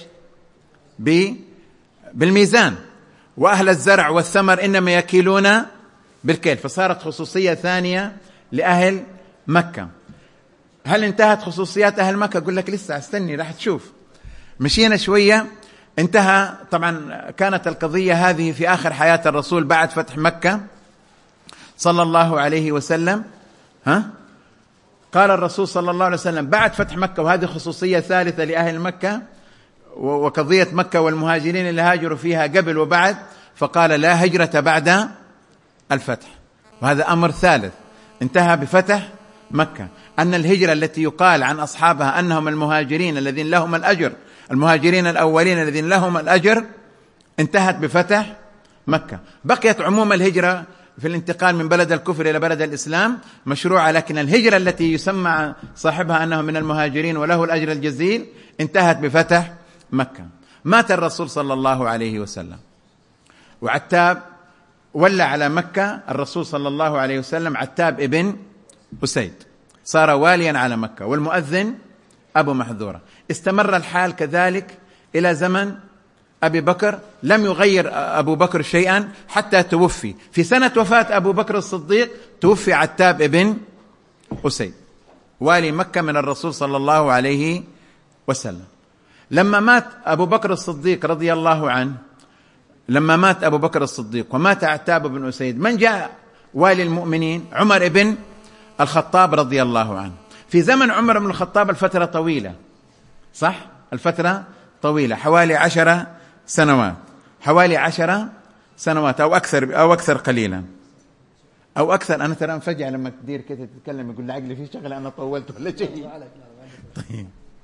بالميزان. وأهل الزرع والثمر إنما يكيلون بالكيل. فصارت خصوصية ثانية لأهل مكة. هل انتهت خصوصيات أهل مكة؟ أقول لك لسه، استني راح تشوف. مشينا شوية، انتهى. طبعا كانت القضية هذه في آخر حياة الرسول بعد فتح مكة صلى الله عليه وسلم. ها؟ قال الرسول صلى الله عليه وسلم بعد فتح مكة، وهذه خصوصية ثالثة لأهل مكة، وقضية مكة والمهاجرين اللي هاجروا فيها قبل وبعد، فقال لا هجرة بعد الفتح. وهذا أمر ثالث انتهى بفتح مكة، أن الهجرة التي يقال عن أصحابها أنهم المهاجرين الذين لهم الأجر، المهاجرين الأولين الذين لهم الأجر، انتهت بفتح مكة. بقيت عموم الهجرة في الانتقال من بلد الكفر إلى بلد الإسلام مشروعة، لكن الهجرة التي يسمى صاحبها أنه من المهاجرين وله الأجر الجزيل انتهت بفتح مكة. مات الرسول صلى الله عليه وسلم، وعتاب ولى على مكة الرسول صلى الله عليه وسلم، عتاب ابن أسيد صار واليا على مكة، والمؤذن أبو محذورة. استمر الحال كذلك إلى زمن أبي بكر، لم يغير أبو بكر شيئا حتى توفي. في سنة وفاة أبو بكر الصديق توفي عتاب ابن أسيد والي مكة من الرسول صلى الله عليه وسلم. لما مات أبو بكر الصديق رضي الله عنه، لما مات أبو بكر الصديق ومات عتاب بن أسيد، من جاء والي المؤمنين؟ عمر بن الخطاب رضي الله عنه. في زمن عمر بن الخطاب الفترة طويلة، صح؟ الفترة طويلة، حوالي عشر سنوات، حوالي عشر سنوات أو أكثر، أو أكثر قليلا، أو أكثر. أنا ترى انفجع لما تدير كده تتكلم، يقول لعقلي في شغلة أنا طولت ولا شيء. طيب.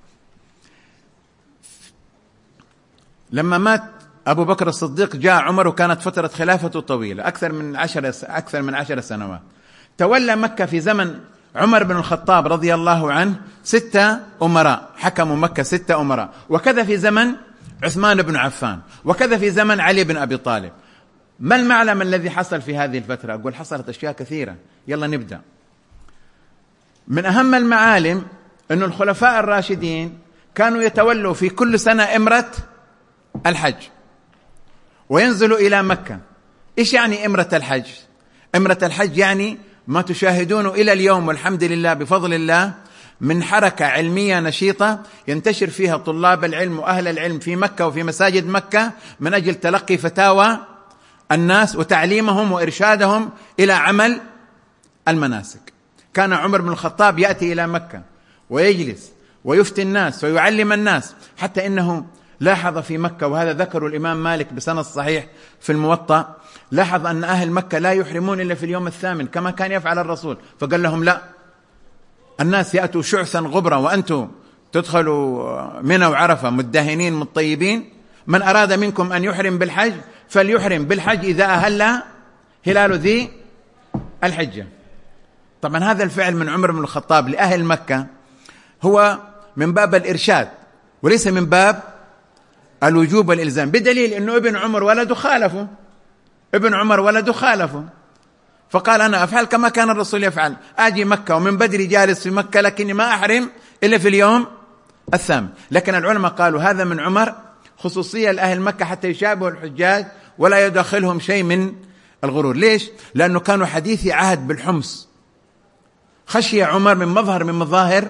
لما مات أبو بكر الصديق جاء عمر، وكانت فترة خلافته طويلة، أكثر من عشر أكثر من عشر سنوات. تولى مكة في زمن عمر بن الخطاب رضي الله عنه ستة أمراء، حكموا مكة ستة أمراء، وكذا في زمن عثمان بن عفان، وكذا في زمن علي بن أبي طالب. ما المعلم الذي حصل في هذه الفترة؟ أقول حصلت أشياء كثيرة. يلا نبدأ. من أهم المعالم أن الخلفاء الراشدين كانوا يتولوا في كل سنة إمرة الحج وينزلوا إلى مكة. إيش يعني إمرة الحج؟ إمرة الحج يعني ما تشاهدونه إلى اليوم والحمد لله بفضل الله من حركة علمية نشيطة ينتشر فيها طلاب العلم وأهل العلم في مكة وفي مساجد مكة من أجل تلقي فتاوى الناس وتعليمهم وإرشادهم إلى عمل المناسك. كان عمر بن الخطاب يأتي إلى مكة ويجلس ويفتي الناس ويعلم الناس، حتى إنه لاحظ في مكة، وهذا ذكر الإمام مالك بسند صحيح في الموطأ، لاحظ أن أهل مكة لا يحرمون إلا في اليوم الثامن كما كان يفعل الرسول، فقال لهم لا، الناس يأتوا شعثا غبرا وأنتم تدخلوا منى وعرفة مدهنين مطيبين. من أراد منكم أن يحرم بالحج فليحرم بالحج إذا أهل هلال ذي الحجة. طبعا هذا الفعل من عمر بن الخطاب لأهل مكة هو من باب الإرشاد وليس من باب الوجوب والإلزام، بدليل أنه ابن عمر ولده خالفه، ابن عمر ولده خالفه، فقال أنا أفعل كما كان الرسول يفعل، آجي مكة ومن بدري جالس في مكة لكني ما أحرم إلا في اليوم الثامن. لكن العلماء قالوا هذا من عمر خصوصية لأهل مكة حتى يشابهوا الحجاج ولا يدخلهم شيء من الغرور. ليش؟ لأنه كانوا حديثي عهد بالحمص، خشي عمر من مظهر من مظاهر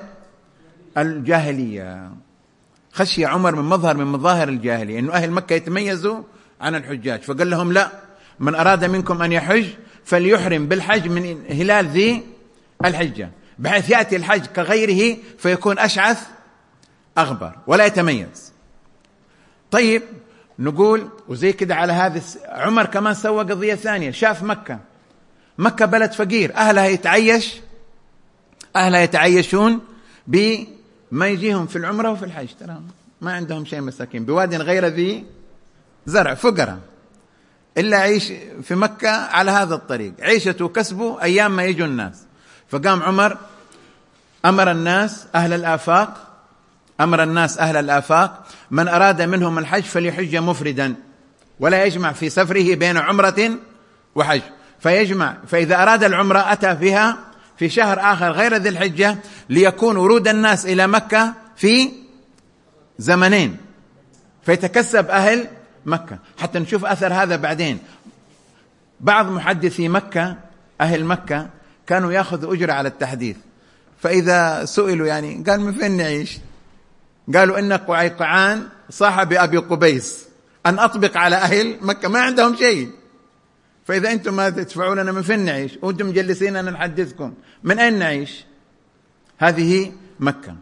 الجاهلية، خشي عمر من مظهر من مظاهر الجاهلية أنه أهل مكة يتميزوا عن الحجاج، فقال لهم لا، من أراد منكم أن يحج فليحرم بالحج من هلال ذي الحجة، بحيث يأتي الحج كغيره فيكون أشعث أغبر ولا يتميز. طيب نقول وزي كده على هذا عمر كمان سوى قضية ثانية، شاف مكة مكة بلد فقير، أهلها يتعيش أهلها يتعيشون بما يجيهم في العمرة وفي الحج، ترى ما عندهم شيء، مساكين بواد غير ذي زرع، فقراء، إلا عيش في مكة على هذا الطريق، عيشته وكسبه أيام ما يجوا الناس. فقام عمر أمر الناس أهل الآفاق أمر الناس أهل الآفاق من أراد منهم الحج فليحج مفردا ولا يجمع في سفره بين عمرة وحج، فيجمع، فإذا أراد العمرة أتى فيها في شهر آخر غير ذي الحجة، ليكون ورود الناس إلى مكة في زمنين، فيتكسب أهل مكة. حتى نشوف أثر هذا بعدين. بعض محدثي مكة أهل مكة كانوا يأخذوا أجرة على التحديث، فإذا سئلوا يعني قال من فين نعيش؟ قالوا إن قعيقعان صاحب أبي قبيس أن أطبق على أهل مكة، ما عندهم شيء، فإذا أنتم ما تدفعوا لنا من فين نعيش؟ وأنتم مجلسين أن نحدثكم، من أين نعيش؟ هذه مكة.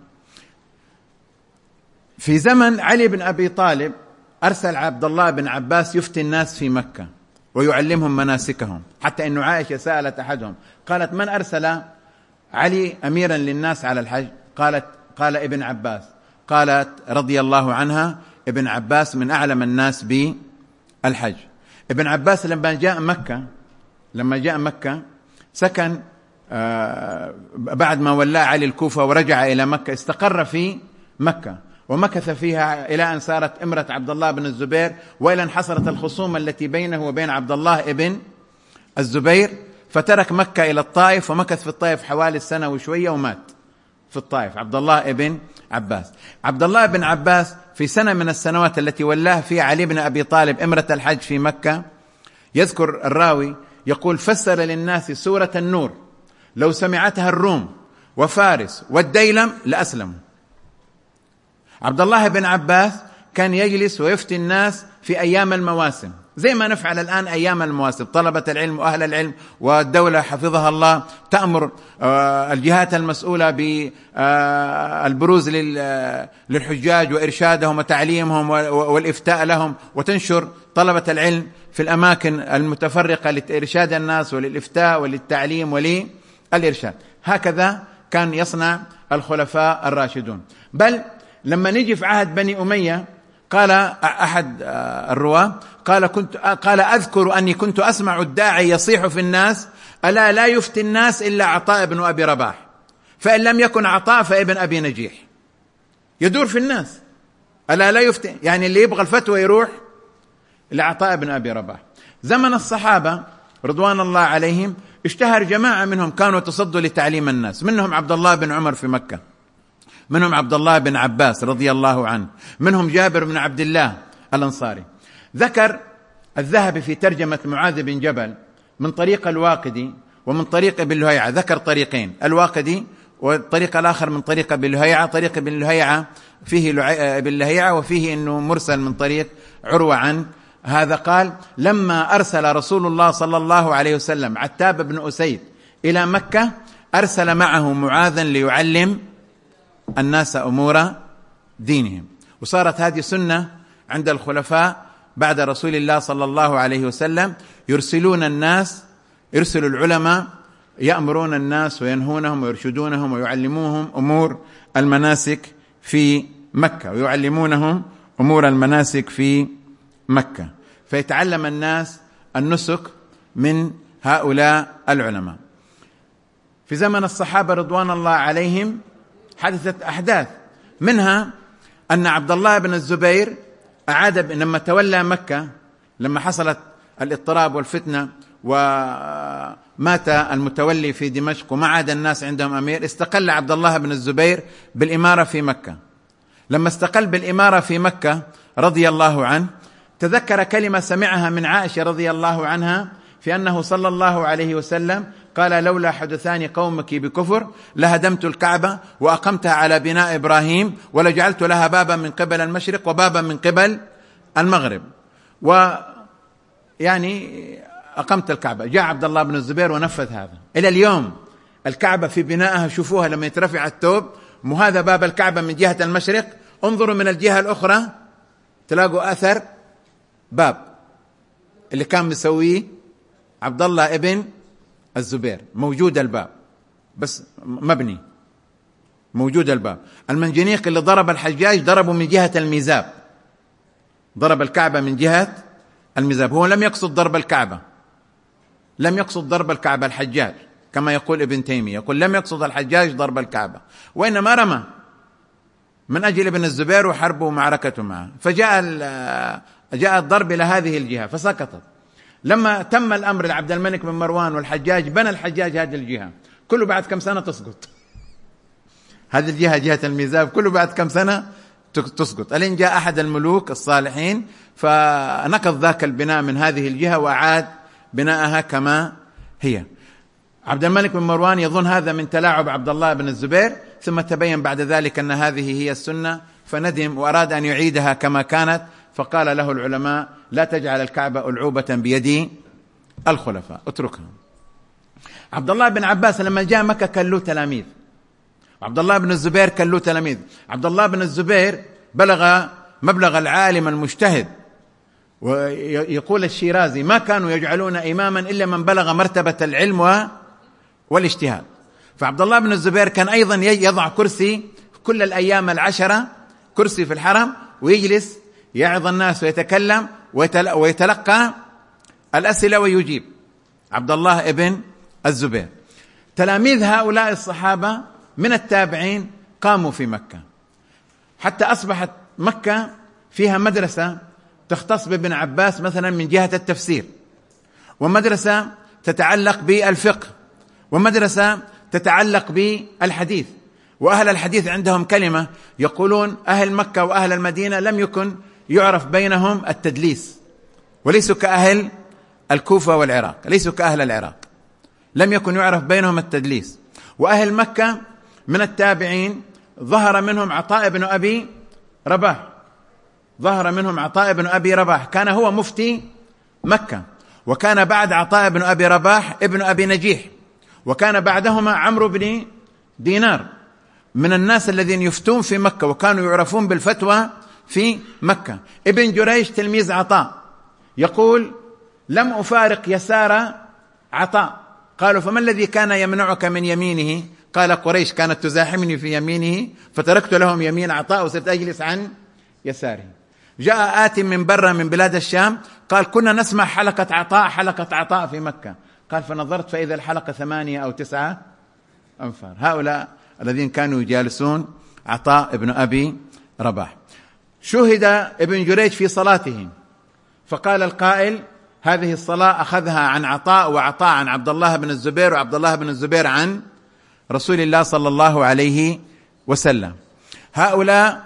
في زمن علي بن أبي طالب أرسل عبد الله بن عباس يفتي الناس في مكة ويعلمهم مناسكهم، حتى أن عائشة سألت أحدهم قالت من أرسل علي أميرا للناس على الحج؟ قالت قال ابن عباس. قالت رضي الله عنها ابن عباس من أعلم الناس بالحج. ابن عباس لما جاء مكة لما جاء مكة سكن آه بعد ما ولى علي الكوفة ورجع إلى مكة، استقر في مكة ومكث فيها إلى أن صارت إمرة عبد الله بن الزبير، وإلى أن حصلت الخصومة التي بينه وبين عبد الله ابن الزبير، فترك مكة إلى الطائف ومكث في الطائف حوالي السنة وشوية ومات في الطائف عبد الله ابن عباس. عبد الله بن عباس في سنة من السنوات التي ولاه فيها علي بن أبي طالب إمرة الحج في مكة، يذكر الراوي يقول فسر للناس سورة النور لو سمعتها الروم وفارس والديلم لأسلموا. عبد الله بن عباس كان يجلس ويفتي الناس في أيام المواسم زي ما نفعل الآن أيام المواسم، طلبة العلم وأهل العلم والدولة حفظها الله تأمر الجهات المسؤولة بالبروز للحجاج وإرشادهم وتعليمهم والإفتاء لهم، وتنشر طلبة العلم في الأماكن المتفرقة لإرشاد الناس وللإفتاء وللتعليم وللإرشاد. هكذا كان يصنع الخلفاء الراشدون. بل لما نجي في عهد بني أمية قال أحد الرواة قال كنت قال أذكر أني كنت أسمع الداعي يصيح في الناس ألا لا يفتي الناس إلا عطاء بن أبي رباح، فإن لم يكن عطاء فابن أبي نجيح. يدور في الناس ألا لا يفتي، يعني اللي يبغى الفتوى يروح لعطاء بن أبي رباح. زمن الصحابة رضوان الله عليهم اشتهر جماعة منهم كانوا تصدوا لتعليم الناس، منهم عبد الله بن عمر في مكة، منهم عبد الله بن عباس رضي الله عنه، منهم جابر بن عبد الله الأنصاري. ذكر الذهبي في ترجمة معاذ بن جبل من طريق الواقدي ومن طريق ابن لهيعة، ذكر طريقين، الواقدي والطريق الآخر من طريق ابن لهيعة. طريق ابن لهيعة فيه ابن لهيعة وفيه أنه مرسل من طريق عروة عن هذا. قال لما أرسل رسول الله صلى الله عليه وسلم عتاب بن أسيد إلى مكة أرسل معه معاذا ليعلم الناس أمور دينهم. وصارت هذه سنة عند الخلفاء بعد رسول الله صلى الله عليه وسلم، يرسلون الناس يرسلوا العلماء يأمرون الناس وينهونهم ويرشدونهم ويعلموهم أمور المناسك في مكة ويعلمونهم أمور المناسك في مكة، فيتعلم الناس النسك من هؤلاء العلماء. في زمن الصحابة رضوان الله عليهم حدثت أحداث، منها أن عبد الله بن الزبير أعاد لما تولى مكة، لما حصلت الاضطراب والفتنة ومات المتولي في دمشق وما عاد الناس عندهم أمير، استقل عبد الله بن الزبير بالإمارة في مكة. لما استقل بالإمارة في مكة رضي الله عنه تذكر كلمة سمعها من عائشة رضي الله عنها في أنه صلى الله عليه وسلم قال لولا حدثان قومك بكفر لهدمت الكعبة وأقمتها على بناء إبراهيم ولجعلت لها بابا من قبل المشرق وبابا من قبل المغرب، ويعني أقمت الكعبة. جاء عبد الله بن الزبير ونفذ هذا. إلى اليوم الكعبة في بنائها، شوفوها لما يترفع الثوب، مو هذا باب الكعبة من جهة المشرق، انظروا من الجهة الأخرى تلاقوا أثر باب اللي كان مسويه عبد الله ابن الزبير، موجود الباب بس مبني، موجود الباب. المنجنيق اللي ضرب الحجاج ضربه من جهة الميزاب، ضرب الكعبة من جهة الميزاب، هو لم يقصد ضرب الكعبة، لم يقصد ضرب الكعبة الحجاج كما يقول ابن تيمية، يقول لم يقصد الحجاج ضرب الكعبة، وإنما رمى من أجل ابن الزبير وحربه ومعركته معه، فجاء جاء الضرب إلى هذه الجهة فسقطت. لما تم الأمر لعبد الملك بن مروان والحجاج، بنى الحجاج هذه الجهة، كله بعد كم سنة تسقط، هذه الجهة جهة الميزاب كله بعد كم سنة تسقط، ألين جاء أحد الملوك الصالحين فنقض ذاك البناء من هذه الجهة وأعاد بناءها كما هي. عبد الملك بن مروان يظن هذا من تلاعب عبد الله بن الزبير، ثم تبين بعد ذلك أن هذه هي السنة فندم وأراد أن يعيدها كما كانت، فقال له العلماء لا تجعل الكعبة ألعوبة بيد الخلفاء، اتركها. عبد الله بن عباس لما جاء مكة كان له تلاميذ، عبد الله بن الزبير كان له تلاميذ. عبد الله بن الزبير بلغ مبلغ العالم المجتهد، ويقول الشيرازي ما كانوا يجعلون إماما إلا من بلغ مرتبة العلم والاجتهاد. فعبد الله بن الزبير كان أيضا يضع كرسي كل الأيام العشرة، كرسي في الحرم، ويجلس يعظ الناس ويتكلم ويتلقى الأسئلة ويجيب. عبد الله ابن الزبير. تلاميذ هؤلاء الصحابة من التابعين قاموا في مكة، حتى أصبحت مكة فيها مدرسة تختص بابن عباس مثلا من جهة التفسير، ومدرسة تتعلق بالفقه، ومدرسة تتعلق بالحديث. وأهل الحديث عندهم كلمة يقولون أهل مكة وأهل المدينة لم يكن يعرف بينهم التدليس، وليسوا كأهل الكوفة والعراق، ليسوا كأهل العراق، لم يكن يعرف بينهم التدليس. وأهل مكة من التابعين ظهر منهم عطاء بن أبي رباح، ظهر منهم عطاء بن أبي رباح، كان هو مفتي مكة، وكان بعد عطاء بن أبي رباح ابن أبي نجيح، وكان بعدهما عمرو بن دينار، من الناس الذين يفتون في مكة وكانوا يعرفون بالفتوى في مكة. ابن جريج تلميذ عطاء يقول لم أفارق يسار عطاء، قالوا فما الذي كان يمنعك من يمينه؟ قال قريش كانت تزاحمني في يمينه فتركت لهم يمين عطاء وصرت أجلس عن يساره. جاء آت من برا من بلاد الشام قال كنا نسمع حلقة عطاء حلقة عطاء في مكة، قال فنظرت فإذا الحلقة ثمانية أو تسعة أنفار. هؤلاء الذين كانوا يجالسون عطاء ابن أبي رباح. شهد ابن جريج في صلاته فقال القائل هذه الصلاة أخذها عن عطاء، وعطاء عن عبد الله بن الزبير، وعبد الله بن الزبير عن رسول الله صلى الله عليه وسلم. هؤلاء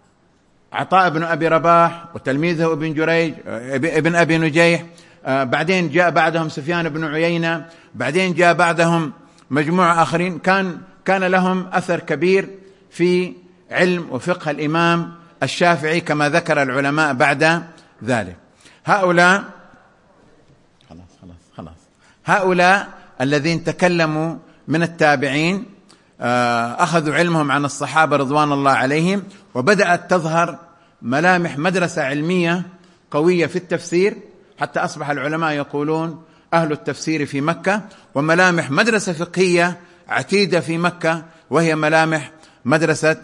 عطاء بن أبي رباح وتلميذه ابن جريج ابن أبي نجيح، بعدين جاء بعدهم سفيان بن عيينة، بعدين جاء بعدهم مجموعة آخرين كان كان لهم أثر كبير في علم وفقه الإمام الشافعي كما ذكر العلماء بعد ذلك. هؤلاء خلاص خلاص خلاص هؤلاء الذين تكلموا من التابعين أخذوا علمهم عن الصحابة رضوان الله عليهم، وبدأت تظهر ملامح مدرسة علمية قوية في التفسير، حتى أصبح العلماء يقولون أهل التفسير في مكة، وملامح مدرسة فقهية عتيدة في مكة وهي ملامح مدرسة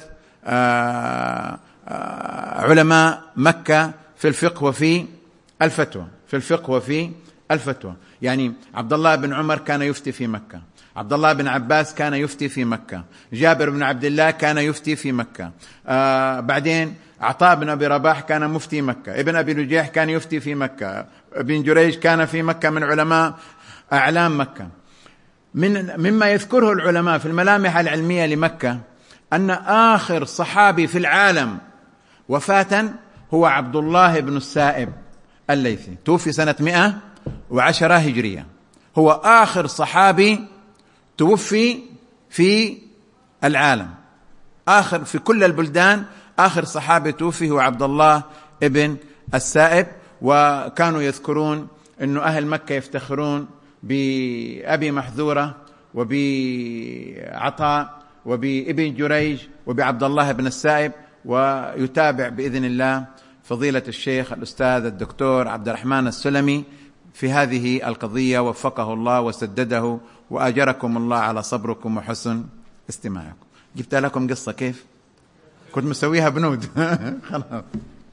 علماء مكة في الفقه وفي الفتوى، في الفقه وفي الفتوى. يعني عبد الله بن عمر كان يفتي في مكة، عبد الله بن عباس كان يفتي في مكة، جابر بن عبد الله كان يفتي في مكة، آه بعدين عطاء بن أبي رباح كان مفتي مكة، ابن أبي نجيح كان يفتي في مكة، ابن جريج كان في مكة من علماء أعلام مكة. من مما يذكره العلماء في الملامح العلمية لمكة أن آخر صحابي في العالم وفاة هو عبد الله بن السائب الليثي، توفي سنة مئة وعشرة هجرية، هو آخر صحابي توفي في العالم، آخر في كل البلدان، آخر صحابي توفي هو عبد الله ابن السائب. وكانوا يذكرون أنه أهل مكة يفتخرون بأبي محذورة وبعطاء وبابن جريج وبعبد الله بن السائب، ويتابع بإذن الله فضيلة الشيخ الأستاذ الدكتور عبد الرحمن السلمي في هذه القضية، وفقه الله وسدده وأجركم الله على صبركم وحسن استماعكم. جبت لكم قصة كيف كنت مسويها بنود. خلاص.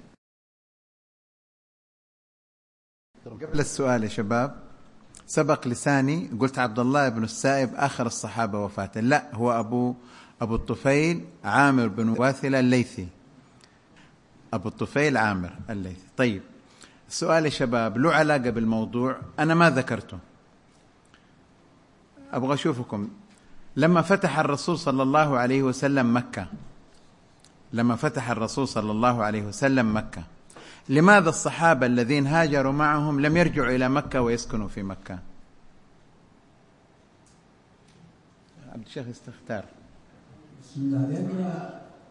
قبل السؤال يا شباب، سبق لساني قلت عبد الله بن السائب آخر الصحابة وفاة، لا، هو أبو أبو الطفيل عامر بن واثلة الليثي، أبو الطفيل عامر الليثي. طيب، السؤال يا شباب له علاقة بالموضوع، أنا ما ذكرته، أبغى أشوفكم. لما فتح الرسول صلى الله عليه وسلم مكة لما فتح الرسول صلى الله عليه وسلم مكة لماذا الصحابة الذين هاجروا معهم لم يرجعوا إلى مكة ويسكنوا في مكة؟ عبد الشيخ استختار. بسم الله. لأن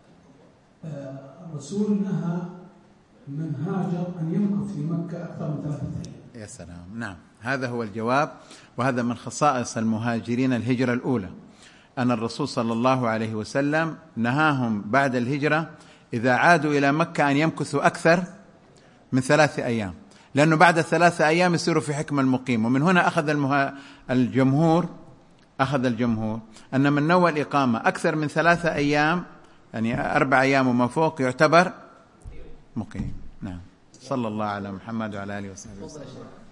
الرسول نهى من هاجر أن يمكث في مكة أكثر من ثلاثة أيام. يا سلام، نعم، هذا هو الجواب. وهذا من خصائص المهاجرين الهجرة الأولى، أن الرسول صلى الله عليه وسلم نهاهم بعد الهجرة إذا عادوا إلى مكة أن يمكثوا أكثر من ثلاثة أيام، لأنه بعد ثلاثة أيام يصيروا في حكم المقيم. ومن هنا أخذ المها... الجمهور أخذ الجمهور أن من نوى الإقامة أكثر من ثلاثة أيام، يعني أربع أيام وما فوق، يعتبر مقيم. نعم. صلى الله على محمد وعلى آله وصحبه وسلم.